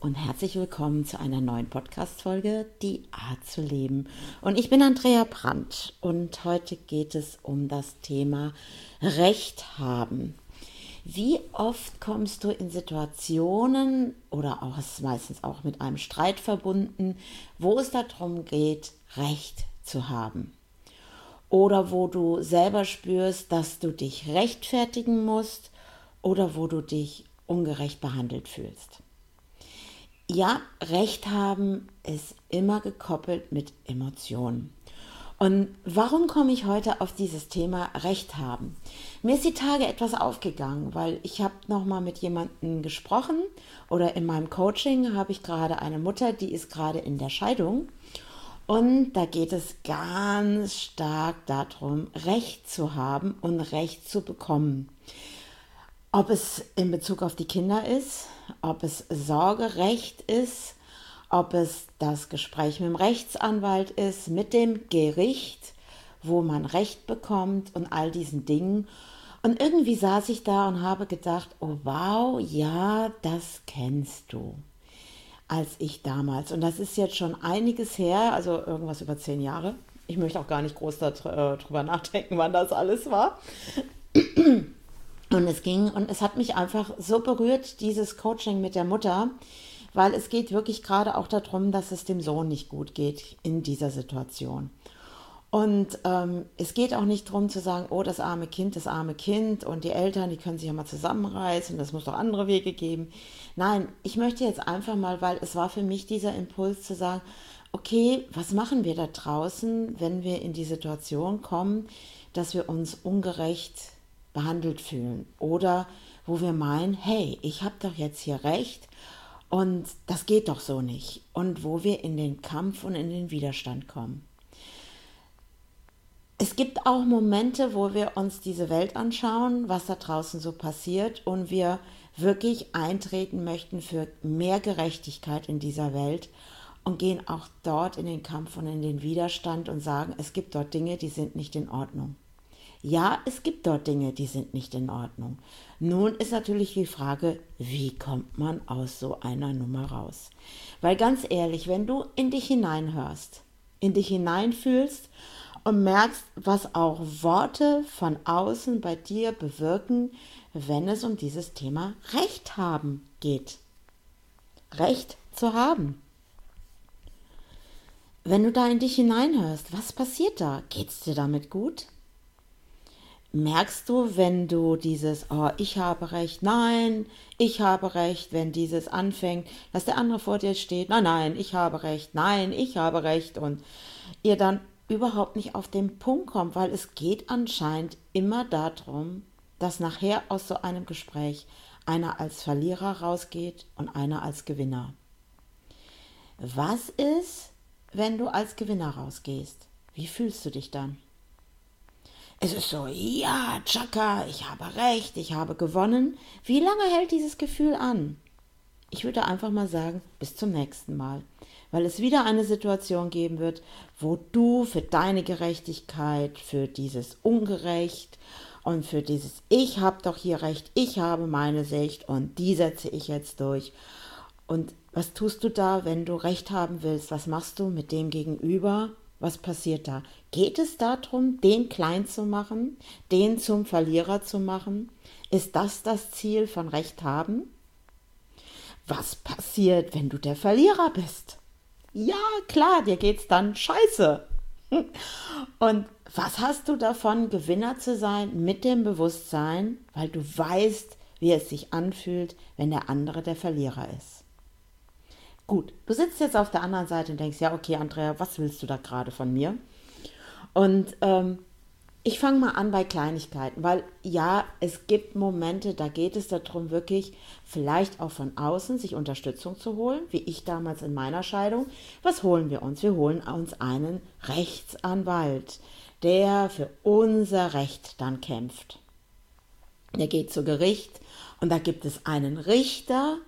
und herzlich willkommen zu einer neuen Podcast-Folge, Die Art zu leben. Und ich bin Andrea Brandt und heute geht es um das Thema Recht haben. Wie oft kommst du in Situationen oder auch es ist meistens auch mit einem Streit verbunden, wo es darum geht, Recht zu haben? Oder wo du selber spürst, dass du dich rechtfertigen musst oder wo du dich ungerecht behandelt fühlst. Ja, Recht haben ist immer gekoppelt mit Emotionen. Und warum komme ich heute auf dieses Thema Recht haben? Mir ist die Tage etwas aufgegangen, weil ich habe nochmal mit jemandem gesprochen oder in meinem Coaching habe ich gerade eine Mutter, die ist gerade in der Scheidung. Und da geht es ganz stark darum, Recht zu haben und Recht zu bekommen. Ob es in Bezug auf die Kinder ist, ob es Sorgerecht ist, ob es das Gespräch mit dem Rechtsanwalt ist, mit dem Gericht, wo man Recht bekommt und all diesen Dingen. Und irgendwie saß ich da und habe gedacht, oh wow, ja, das kennst du. Als ich damals, und das ist jetzt schon einiges her, also irgendwas über 10 Jahre. Ich möchte auch gar nicht groß darüber nachdenken, wann das alles war. Und es hat mich einfach so berührt, dieses Coaching mit der Mutter, weil es geht wirklich gerade auch darum, dass es dem Sohn nicht gut geht in dieser Situation. Und es geht auch nicht darum zu sagen, oh, das arme Kind und die Eltern, die können sich ja mal zusammenreißen, das muss doch andere Wege geben. Nein, ich möchte jetzt einfach mal, weil es war für mich dieser Impuls zu sagen, okay, was machen wir da draußen, wenn wir in die Situation kommen, dass wir uns ungerecht behandelt fühlen oder wo wir meinen, hey, ich habe doch jetzt hier Recht und das geht doch so nicht und wo wir in den Kampf und in den Widerstand kommen. Es gibt auch Momente, wo wir uns diese Welt anschauen, was da draußen so passiert und wir wirklich eintreten möchten für mehr Gerechtigkeit in dieser Welt und gehen auch dort in den Kampf und in den Widerstand und sagen, es gibt dort Dinge, die sind nicht in Ordnung. Ja, es gibt dort Dinge, die sind nicht in Ordnung. Nun ist natürlich die Frage, wie kommt man aus so einer Nummer raus? Weil ganz ehrlich, wenn du in dich hineinhörst, in dich hineinfühlst und merkst, was auch Worte von außen bei dir bewirken, wenn es um dieses Thema Recht haben geht. Recht zu haben. Wenn du da in dich hineinhörst, was passiert da? Geht's dir damit gut? Merkst du, wenn du dieses, oh, ich habe Recht, nein, ich habe Recht, wenn dieses anfängt, dass der andere vor dir steht, nein, ich habe Recht, nein, ich habe Recht und ihr dann überhaupt nicht auf den Punkt kommt, weil es geht anscheinend immer darum, dass nachher aus so einem Gespräch einer als Verlierer rausgeht und einer als Gewinner. Was ist, wenn du als Gewinner rausgehst? Wie fühlst du dich dann? Es ist so, ja, Chaka, ich habe Recht, ich habe gewonnen. Wie lange hält dieses Gefühl an? Ich würde einfach mal sagen, bis zum nächsten Mal. Weil es wieder eine Situation geben wird, wo du für deine Gerechtigkeit, für dieses Ungerecht und für dieses Ich habe doch hier Recht, ich habe meine Sicht und die setze ich jetzt durch. Und was tust du da, wenn du Recht haben willst? Was machst du mit dem Gegenüber? Was passiert da? Geht es darum, den klein zu machen, den zum Verlierer zu machen? Ist das Ziel von Recht haben? Was passiert, wenn du der Verlierer bist? Ja, klar, dir geht's dann scheiße. Und was hast du davon, Gewinner zu sein mit dem Bewusstsein, weil du weißt, wie es sich anfühlt, wenn der andere der Verlierer ist? Gut, du sitzt jetzt auf der anderen Seite und denkst, ja, okay, Andrea, was willst du da gerade von mir? Und ich fange mal an bei Kleinigkeiten, weil ja, es gibt Momente, da geht es darum, wirklich vielleicht auch von außen sich Unterstützung zu holen, wie ich damals in meiner Scheidung. Was holen wir uns? Wir holen uns einen Rechtsanwalt, der für unser Recht dann kämpft. Der geht zu Gericht und da gibt es einen Richter,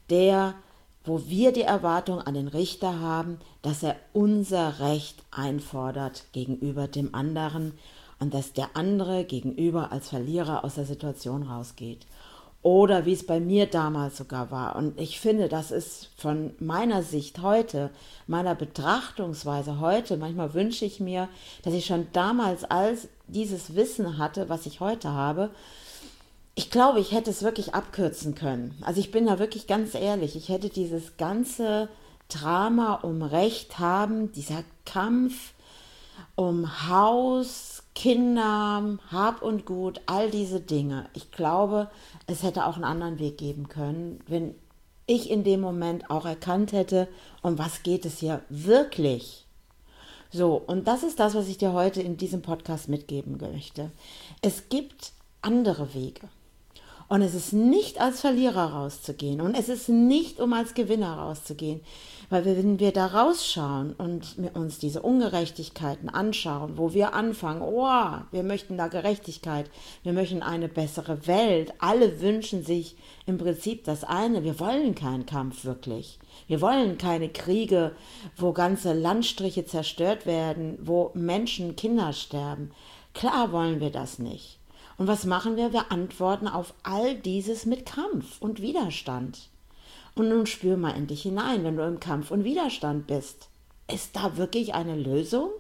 wo wir die Erwartung an den Richter haben, dass er unser Recht einfordert gegenüber dem anderen und dass der andere gegenüber als Verlierer aus der Situation rausgeht. oder wie es bei mir damals sogar war. Und ich finde, das ist von meiner Sicht heute, meiner Betrachtungsweise heute, manchmal wünsche ich mir, dass ich schon damals als dieses Wissen hatte, was ich heute habe. Ich glaube, ich hätte es wirklich abkürzen können. Also ich bin da wirklich ganz ehrlich, ich hätte dieses ganze Drama um Recht haben, dieser Kampf um Haus, Kinder, Hab und Gut, all diese Dinge. Ich glaube, es hätte auch einen anderen Weg geben können, wenn ich in dem Moment auch erkannt hätte, um was geht es hier wirklich. So, und das ist das, was ich dir heute in diesem Podcast mitgeben möchte. Es gibt andere Wege. Und es ist nicht als Verlierer rauszugehen und es ist nicht, um als Gewinner rauszugehen. Weil wenn wir da rausschauen und uns diese Ungerechtigkeiten anschauen, wo wir anfangen, oh, wir möchten da Gerechtigkeit, wir möchten eine bessere Welt, alle wünschen sich im Prinzip das eine, wir wollen keinen Kampf wirklich. Wir wollen keine Kriege, wo ganze Landstriche zerstört werden, wo Menschen, Kinder sterben. Klar wollen wir das nicht. Und was machen wir? Wir antworten auf all dieses mit Kampf und Widerstand. Und nun spür mal in dich hinein, wenn du im Kampf und Widerstand bist. Ist da wirklich eine Lösung?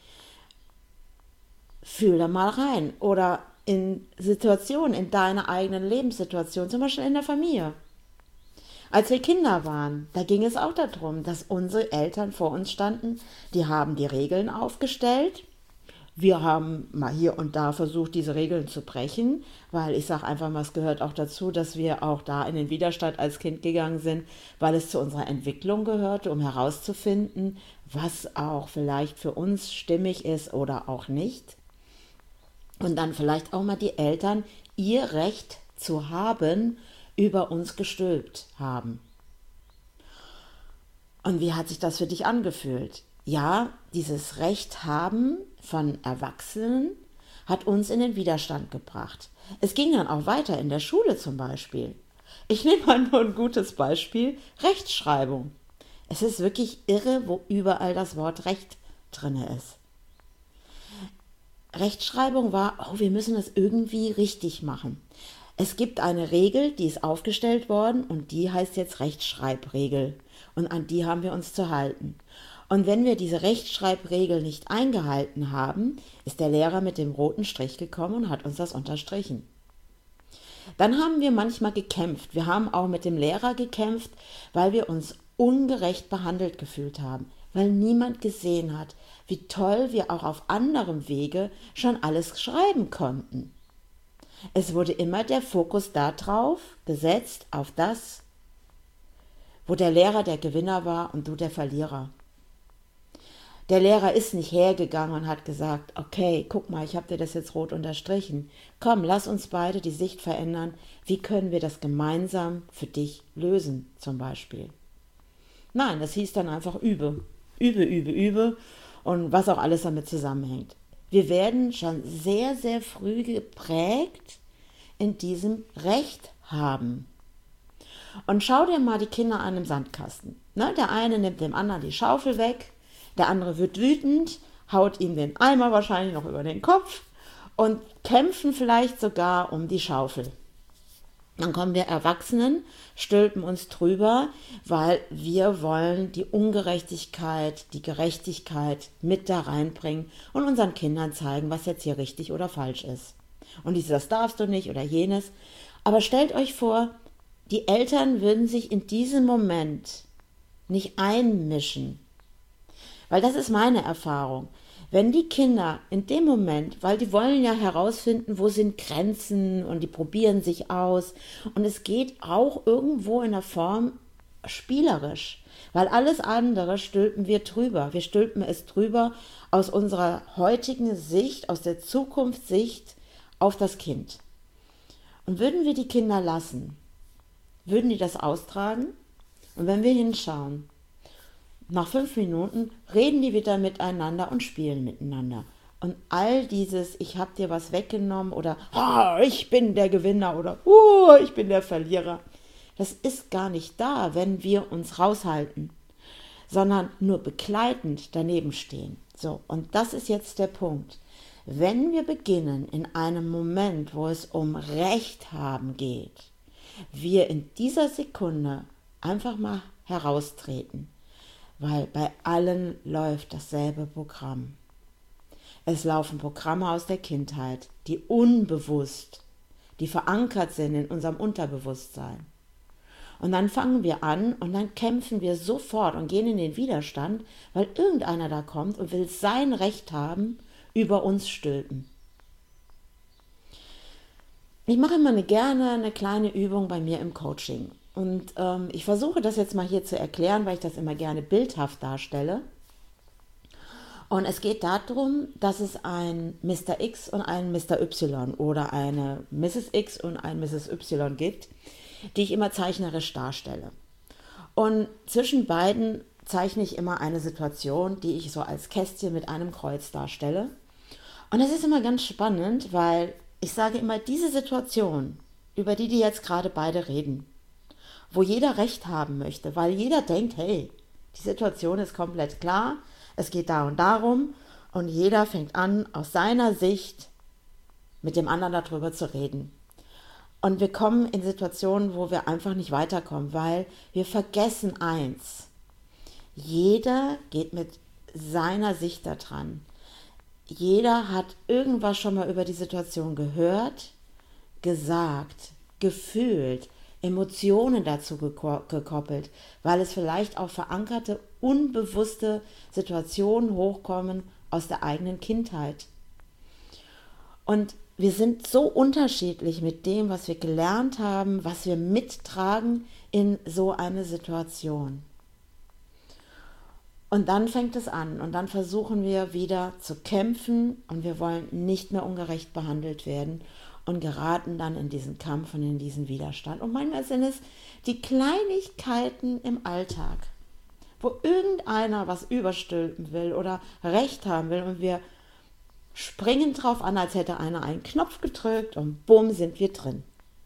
Fühl da mal rein. Oder in Situationen, in deiner eigenen Lebenssituation, zum Beispiel in der Familie. Als wir Kinder waren, da ging es auch darum, dass unsere Eltern vor uns standen, die haben die Regeln aufgestellt. Wir haben mal hier und da versucht, diese Regeln zu brechen, weil ich sage einfach mal, es gehört auch dazu, dass wir auch da in den Widerstand als Kind gegangen sind, weil es zu unserer Entwicklung gehörte, um herauszufinden, was auch vielleicht für uns stimmig ist oder auch nicht. Und dann vielleicht auch mal die Eltern ihr Recht zu haben, über uns gestülpt haben. Und wie hat sich das für dich angefühlt? Ja, dieses Recht haben von Erwachsenen hat uns in den Widerstand gebracht. Es ging dann auch weiter in der Schule zum Beispiel. Ich nehme mal nur ein gutes Beispiel, Rechtschreibung. Es ist wirklich irre, wo überall das Wort Recht drin ist. Rechtschreibung war, oh, wir müssen das irgendwie richtig machen. Es gibt eine Regel, die ist aufgestellt worden und die heißt jetzt Rechtschreibregel. Und an die haben wir uns zu halten. Und wenn wir diese Rechtschreibregel nicht eingehalten haben, ist der Lehrer mit dem roten Strich gekommen und hat uns das unterstrichen. Dann haben wir manchmal gekämpft. Wir haben auch mit dem Lehrer gekämpft, weil wir uns ungerecht behandelt gefühlt haben, weil niemand gesehen hat, wie toll wir auch auf anderem Wege schon alles schreiben konnten. Es wurde immer der Fokus darauf gesetzt, auf das, wo der Lehrer der Gewinner war und du der Verlierer. Der Lehrer ist nicht hergegangen und hat gesagt, okay, guck mal, ich habe dir das jetzt rot unterstrichen. Komm, lass uns beide die Sicht verändern. Wie können wir das gemeinsam für dich lösen, zum Beispiel? Nein, das hieß dann einfach übe. Übe, übe, übe und was auch alles damit zusammenhängt. Wir werden schon sehr, sehr früh geprägt in diesem Recht haben. Und schau dir mal die Kinder an im Sandkasten. Ne, der eine nimmt dem anderen die Schaufel weg, der andere wird wütend, haut ihm den Eimer wahrscheinlich noch über den Kopf und kämpfen vielleicht sogar um die Schaufel. Dann kommen wir Erwachsenen, stülpen uns drüber, weil wir wollen die Ungerechtigkeit, die Gerechtigkeit mit da reinbringen und unseren Kindern zeigen, was jetzt hier richtig oder falsch ist. Und das darfst du nicht oder jenes. Aber stellt euch vor, die Eltern würden sich in diesem Moment nicht einmischen. Weil das ist meine Erfahrung. Wenn die Kinder in dem Moment, weil die wollen ja herausfinden, wo sind Grenzen und die probieren sich aus und es geht auch irgendwo in der Form spielerisch, weil alles andere stülpen wir drüber. Wir stülpen es drüber aus unserer heutigen Sicht, aus der Zukunftssicht auf das Kind. Und würden wir die Kinder lassen, würden die das austragen? Und wenn wir hinschauen, nach 5 Minuten reden die wieder miteinander und spielen miteinander. Und all dieses, ich habe dir was weggenommen oder ich bin der Gewinner oder ich bin der Verlierer, das ist gar nicht da, wenn wir uns raushalten, sondern nur begleitend daneben stehen. So, und das ist jetzt der Punkt. Wenn wir beginnen in einem Moment, wo es um Recht haben geht, wir in dieser Sekunde einfach mal heraustreten, weil bei allen läuft dasselbe Programm. Es laufen Programme aus der Kindheit, die unbewusst, die verankert sind in unserem Unterbewusstsein. Und dann fangen wir an und dann kämpfen wir sofort und gehen in den Widerstand, weil irgendeiner da kommt und will sein Recht haben, über uns stülpen. Ich mache immer gerne eine kleine Übung bei mir im Coaching. Und ich versuche das jetzt mal hier zu erklären, weil ich das immer gerne bildhaft darstelle. Und es geht darum, dass es ein Mr. X und ein Mr. Y oder eine Mrs. X und ein Mrs. Y gibt, die ich immer zeichnerisch darstelle. Und zwischen beiden zeichne ich immer eine Situation, die ich so als Kästchen mit einem Kreuz darstelle. Und das ist immer ganz spannend, weil ich sage immer, diese Situation, über die jetzt gerade beide reden, wo jeder Recht haben möchte, weil jeder denkt, hey, die Situation ist komplett klar, es geht da und darum und jeder fängt an, aus seiner Sicht mit dem anderen darüber zu reden. Und wir kommen in Situationen, wo wir einfach nicht weiterkommen, weil wir vergessen eins. Jeder geht mit seiner Sicht da dran. Jeder hat irgendwas schon mal über die Situation gehört, gesagt, gefühlt, Emotionen dazu gekoppelt, weil es vielleicht auch verankerte, unbewusste Situationen hochkommen aus der eigenen Kindheit. Und wir sind so unterschiedlich mit dem, was wir gelernt haben, was wir mittragen in so eine Situation. Und dann fängt es an und dann versuchen wir wieder zu kämpfen und wir wollen nicht mehr ungerecht behandelt werden und geraten dann in diesen Kampf und in diesen Widerstand. Und manchmal sind es die Kleinigkeiten im Alltag, wo irgendeiner was überstülpen will oder Recht haben will und wir springen drauf an, als hätte einer einen Knopf gedrückt und bumm, sind wir drin.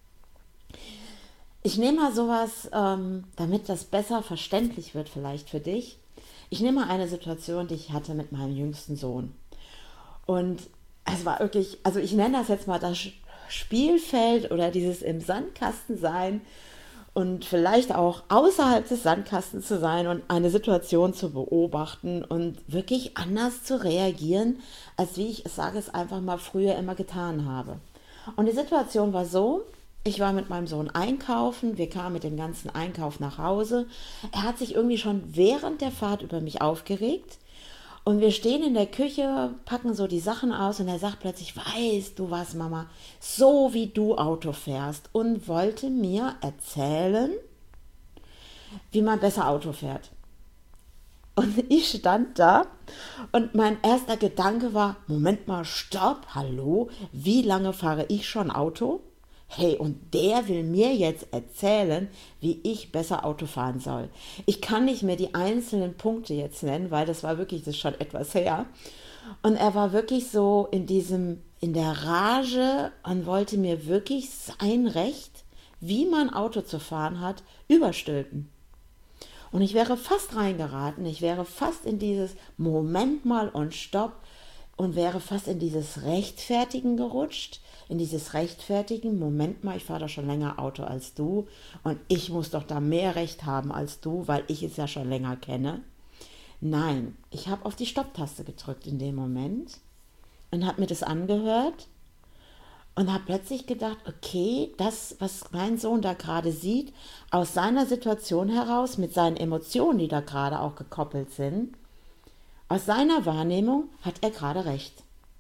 Ich nehme mal sowas, damit das besser verständlich wird vielleicht für dich. Ich nehme mal eine Situation, die ich hatte mit meinem jüngsten Sohn. Und es war wirklich, also ich nenne das jetzt mal das Spielfeld oder dieses im Sandkasten sein und vielleicht auch außerhalb des Sandkastens zu sein und eine Situation zu beobachten und wirklich anders zu reagieren, als wie ich sage es einfach mal früher immer getan habe. Und die Situation war so, ich war mit meinem Sohn einkaufen, wir kamen mit dem ganzen Einkauf nach Hause. Er hat sich irgendwie schon während der Fahrt über mich aufgeregt. Und wir stehen in der Küche, packen so die Sachen aus und er sagt plötzlich, weißt du was, Mama, so wie du Auto fährst und wollte mir erzählen, wie man besser Auto fährt. Und ich stand da und mein erster Gedanke war, Moment mal, stopp, hallo, wie lange fahre ich schon Auto? Hey, und der will mir jetzt erzählen, wie ich besser Auto fahren soll. Ich kann nicht mehr die einzelnen Punkte jetzt nennen, weil das ist schon etwas her. Und er war wirklich so in der Rage und wollte mir wirklich sein Recht, wie man Auto zu fahren hat, überstülpen. Und ich wäre fast reingeraten, ich wäre fast in dieses Moment mal und Stopp und wäre fast in dieses Rechtfertigen gerutscht, in dieses Rechtfertigen, Moment mal, ich fahre doch schon länger Auto als du und ich muss doch da mehr Recht haben als du, weil ich es ja schon länger kenne. Nein, ich habe auf die Stopptaste gedrückt in dem Moment und habe mir das angehört und habe plötzlich gedacht, okay, das, was mein Sohn da gerade sieht, aus seiner Situation heraus, mit seinen Emotionen, die da gerade auch gekoppelt sind, aus seiner Wahrnehmung hat er gerade recht.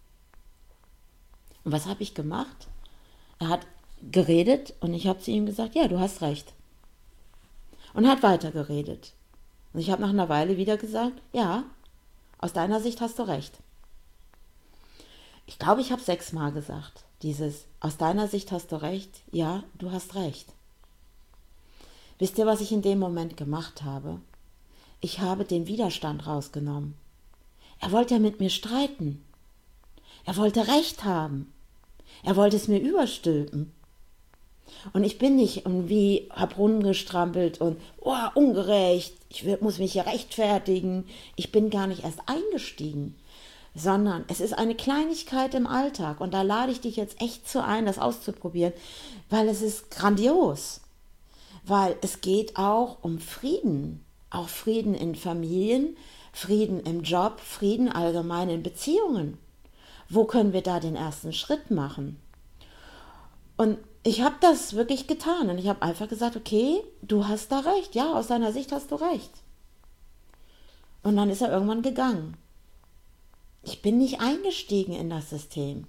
Und was habe ich gemacht? Er hat geredet und ich habe zu ihm gesagt, ja, du hast recht. Und er hat weiter geredet. Und ich habe nach einer Weile wieder gesagt, ja, aus deiner Sicht hast du recht. Ich glaube, ich habe 6 Mal gesagt, aus deiner Sicht hast du recht, ja, du hast recht. Wisst ihr, was ich in dem Moment gemacht habe? Ich habe den Widerstand rausgenommen. Er wollte ja mit mir streiten. Er wollte Recht haben. Er wollte es mir überstülpen. Und ich bin nicht irgendwie, hab rumgestrampelt und, ungerecht, ich muss mich hier rechtfertigen. Ich bin gar nicht erst eingestiegen, sondern es ist eine Kleinigkeit im Alltag. Und da lade ich dich jetzt echt zu ein, das auszuprobieren, weil es ist grandios. weil es geht auch um Frieden. Auch Frieden in Familien, Frieden im Job, Frieden allgemein in Beziehungen. Wo können wir da den ersten Schritt machen? Und ich habe das wirklich getan und ich habe einfach gesagt, okay, du hast da recht. Ja, aus deiner Sicht hast du recht. Und dann ist er irgendwann gegangen. Ich bin nicht eingestiegen in das System.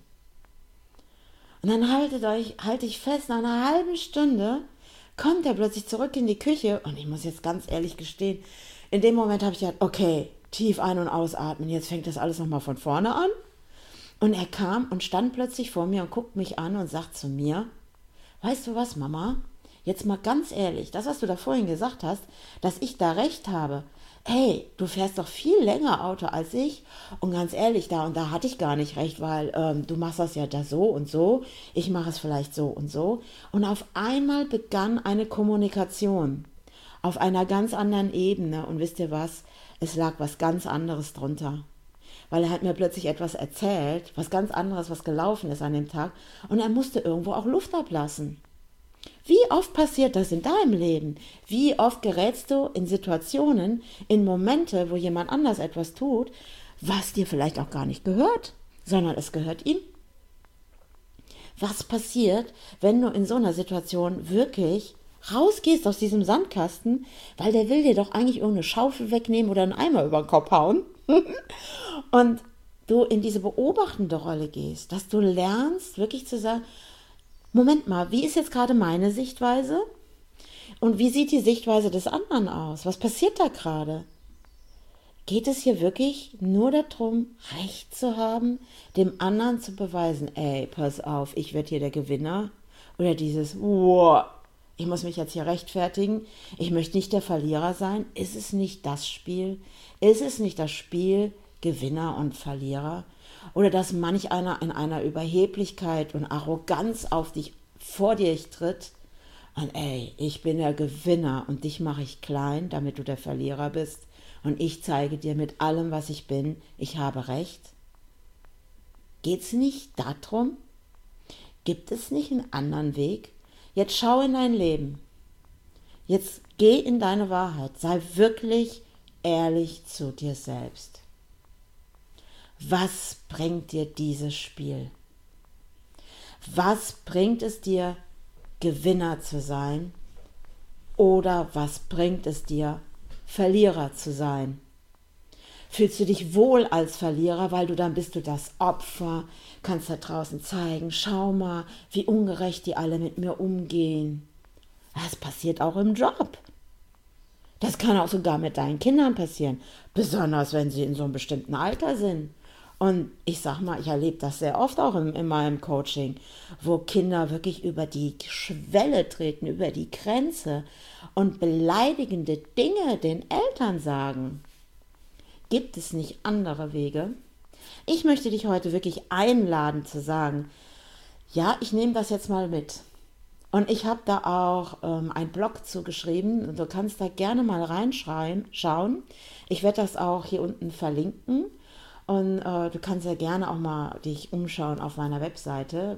Und dann halte ich fest, nach einer halben Stunde kommt er plötzlich zurück in die Küche und ich muss jetzt ganz ehrlich gestehen, in dem Moment habe ich gedacht, okay, tief ein- und ausatmen, jetzt fängt das alles nochmal von vorne an. Und er kam und stand plötzlich vor mir und guckt mich an und sagt zu mir, weißt du was, Mama? Jetzt mal ganz ehrlich, das, was du da vorhin gesagt hast, dass ich da recht habe. Hey, du fährst doch viel länger Auto als ich. Und ganz ehrlich, da und da hatte ich gar nicht recht, weil du machst das ja da so und so. Ich mache es vielleicht so und so. Und auf einmal begann eine Kommunikation auf einer ganz anderen Ebene. Und wisst ihr was? Es lag was ganz anderes drunter. Weil er hat mir plötzlich etwas erzählt, was ganz anderes, was gelaufen ist an dem Tag. Und er musste irgendwo auch Luft ablassen. Wie oft passiert das in deinem Leben? Wie oft gerätst du in Situationen, in Momente, wo jemand anders etwas tut, was dir vielleicht auch gar nicht gehört, sondern es gehört ihm? Was passiert, wenn du in so einer Situation wirklich rausgehst aus diesem Sandkasten, weil der will dir doch eigentlich irgendeine Schaufel wegnehmen oder einen Eimer über den Kopf hauen und du in diese beobachtende Rolle gehst, dass du lernst, wirklich zu sagen, Moment mal, wie ist jetzt gerade meine Sichtweise? Und wie sieht die Sichtweise des anderen aus? Was passiert da gerade? Geht es hier wirklich nur darum, Recht zu haben, dem anderen zu beweisen, ey, pass auf, ich werde hier der Gewinner? Oder dieses, wow, ich muss mich jetzt hier rechtfertigen, ich möchte nicht der Verlierer sein? Ist es nicht das Spiel? Ist es nicht das Spiel Gewinner und Verlierer? Oder dass manch einer in einer Überheblichkeit und Arroganz vor dir tritt und ey, ich bin der Gewinner und dich mache ich klein, damit du der Verlierer bist und ich zeige dir mit allem, was ich bin, ich habe recht. Geht's nicht darum? Gibt es nicht einen anderen Weg? Jetzt schau in dein Leben. Jetzt geh in deine Wahrheit. Sei wirklich ehrlich zu dir selbst. Was bringt dir dieses Spiel? Was bringt es dir, Gewinner zu sein? Oder was bringt es dir, Verlierer zu sein? Fühlst du dich wohl als Verlierer, weil dann bist du das Opfer, kannst da draußen zeigen, schau mal, wie ungerecht die alle mit mir umgehen. Das passiert auch im Job. Das kann auch sogar mit deinen Kindern passieren, besonders wenn sie in so einem bestimmten Alter sind. Und ich sag mal, ich erlebe das sehr oft auch in meinem Coaching, wo Kinder wirklich über die Schwelle treten, über die Grenze und beleidigende Dinge den Eltern sagen. Gibt es nicht andere Wege? Ich möchte dich heute wirklich einladen zu sagen, ja, ich nehme das jetzt mal mit. Und ich habe da auch einen Blog zugeschrieben und du kannst da gerne mal reinschauen. Ich werde das auch hier unten verlinken. Und du kannst ja gerne auch mal dich umschauen auf meiner Webseite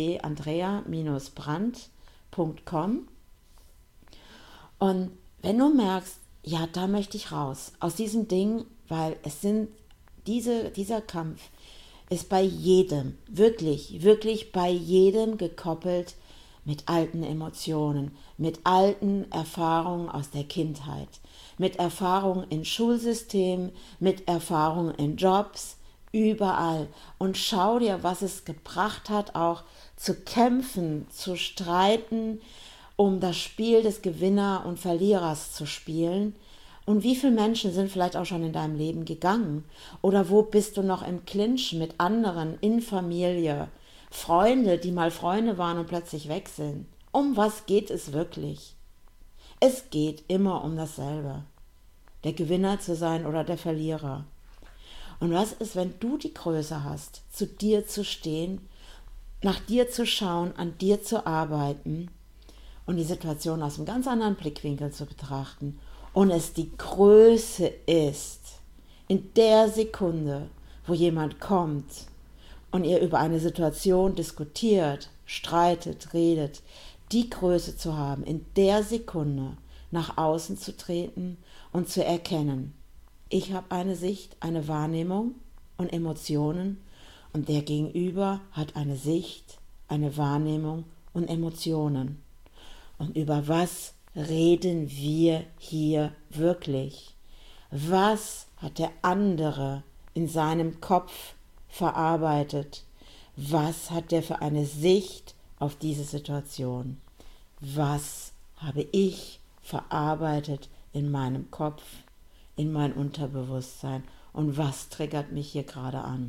www.andrea-brandt.com. Und wenn du merkst, ja, da möchte ich raus aus diesem Ding, weil dieser Kampf ist bei jedem, wirklich, wirklich bei jedem gekoppelt mit alten Emotionen, mit alten Erfahrungen aus der Kindheit, mit Erfahrungen im Schulsystem, mit Erfahrungen in Jobs, überall. Und schau dir, was es gebracht hat, auch zu kämpfen, zu streiten, um das Spiel des Gewinner und Verlierers zu spielen. Und wie viele Menschen sind vielleicht auch schon in deinem Leben gegangen? Oder wo bist du noch im Clinch mit anderen in Familie? Freunde, die mal Freunde waren und plötzlich weg sind. Um was geht es wirklich? Es geht immer um dasselbe. Der Gewinner zu sein oder der Verlierer. Und was ist, wenn du die Größe hast, zu dir zu stehen, nach dir zu schauen, an dir zu arbeiten und die Situation aus einem ganz anderen Blickwinkel zu betrachten und es die Größe ist, in der Sekunde, wo jemand kommt und ihr über eine Situation diskutiert, streitet, redet, die Größe zu haben, in der Sekunde nach außen zu treten und zu erkennen, ich habe eine Sicht, eine Wahrnehmung und Emotionen und der Gegenüber hat eine Sicht, eine Wahrnehmung und Emotionen. Und über was reden wir hier wirklich? Was hat der andere in seinem Kopf verarbeitet? Was hat der für eine Sicht auf diese Situation? Was habe ich verarbeitet in meinem Kopf, in mein Unterbewusstsein? Und was triggert mich hier gerade an?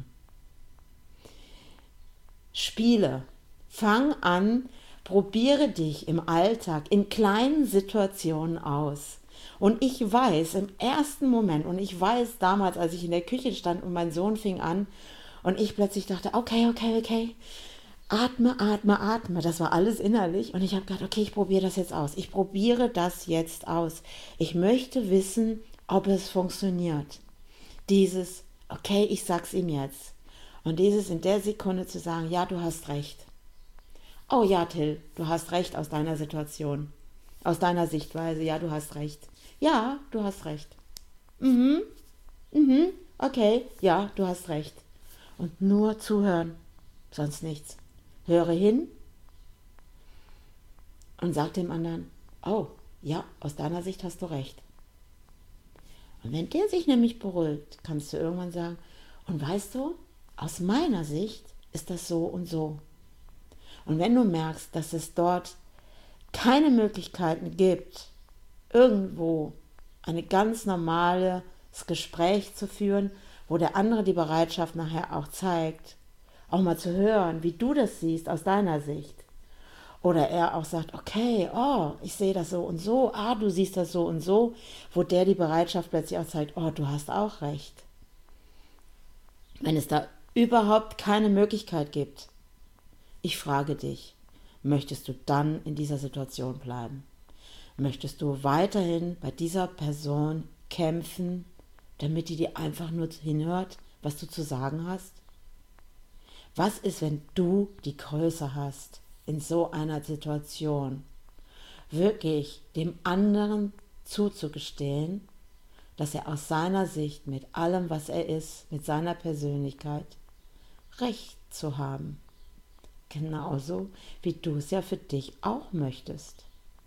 Spiele. Fang an, probiere dich im Alltag in kleinen Situationen aus. Und ich weiß im ersten Moment, und ich weiß damals, als ich in der Küche stand und mein Sohn fing an und ich plötzlich dachte, okay, atme, atme, atme. Das war alles innerlich und ich habe gedacht, okay, ich probiere das jetzt aus. Ich probiere das jetzt aus. Ich möchte wissen, ob es funktioniert. Dieses, okay, ich sag's ihm jetzt. Und dieses in der Sekunde zu sagen, ja, du hast recht. Oh ja, Till, du hast recht aus deiner Situation. Aus deiner Sichtweise, ja, du hast recht. Ja, du hast recht. Okay, ja, du hast recht. Und nur zuhören, sonst nichts. Höre hin und sag dem anderen, oh, ja, aus deiner Sicht hast du recht. Und wenn der sich nämlich beruhigt, kannst du irgendwann sagen, und weißt du, aus meiner Sicht ist das so und so. Und wenn du merkst, dass es dort keine Möglichkeiten gibt, irgendwo ein ganz normales Gespräch zu führen, wo der andere die Bereitschaft nachher auch zeigt, auch mal zu hören, wie du das siehst aus deiner Sicht. Oder er auch sagt, okay, oh, ich sehe das so und so, du siehst das so und so, wo der die Bereitschaft plötzlich auch zeigt, oh, du hast auch recht. Wenn es da überhaupt keine Möglichkeit gibt, ich frage dich, möchtest du dann in dieser Situation bleiben? Möchtest du weiterhin bei dieser Person kämpfen, damit die dir einfach nur hinhört, was du zu sagen hast? Was ist, wenn du die Größe hast, in so einer Situation wirklich dem anderen zuzugestehen, dass er aus seiner Sicht mit allem, was er ist, mit seiner Persönlichkeit, Recht zu haben? Genauso wie du es ja für dich auch möchtest.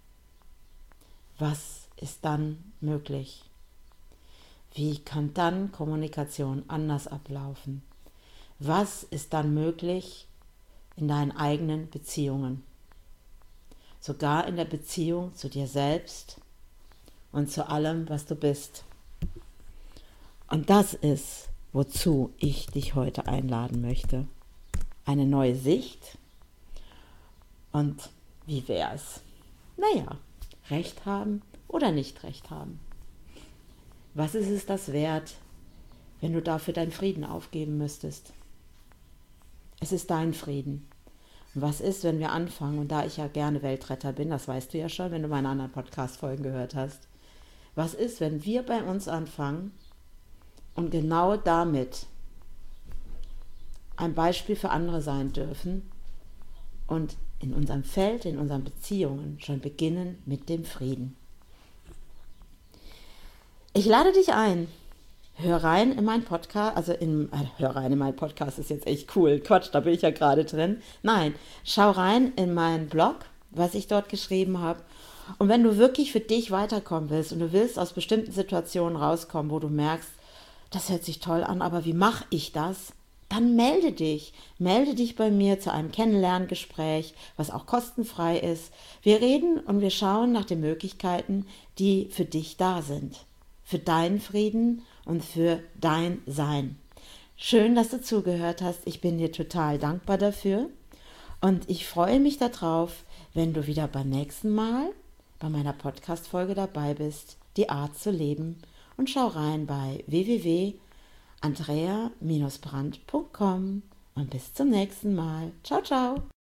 Was ist dann möglich? Wie kann dann Kommunikation anders ablaufen? Was ist dann möglich in deinen eigenen Beziehungen? Sogar in der Beziehung zu dir selbst und zu allem, was du bist. Und das ist, wozu ich dich heute einladen möchte. Eine neue Sicht. Und wie wär's? Naja, Recht haben oder nicht Recht haben. Was ist es das wert, wenn du dafür deinen Frieden aufgeben müsstest? Es ist dein Frieden. Und was ist, wenn wir anfangen, und da ich ja gerne Weltretter bin, das weißt du ja schon, wenn du meine anderen Podcast-Folgen gehört hast, was ist, wenn wir bei uns anfangen und genau damit ein Beispiel für andere sein dürfen und in unserem Feld, in unseren Beziehungen schon beginnen mit dem Frieden. Ich lade dich ein. Hör rein in meinen Podcast, hör rein in meinen Podcast ist jetzt echt cool. Quatsch, da bin ich ja gerade drin. Nein, schau rein in meinen Blog, was ich dort geschrieben habe. Und wenn du wirklich für dich weiterkommen willst und du willst aus bestimmten Situationen rauskommen, wo du merkst, das hört sich toll an, aber wie mache ich das? Dann melde dich. Melde dich bei mir zu einem Kennenlerngespräch, was auch kostenfrei ist. Wir reden und wir schauen nach den Möglichkeiten, die für dich da sind. Für deinen Frieden und für dein Sein. Schön, dass du zugehört hast. Ich bin dir total dankbar dafür. Und ich freue mich darauf, wenn du wieder beim nächsten Mal bei meiner Podcast-Folge dabei bist, die Art zu leben. Und schau rein bei www.andrea-brandt.com und bis zum nächsten Mal. Ciao, ciao.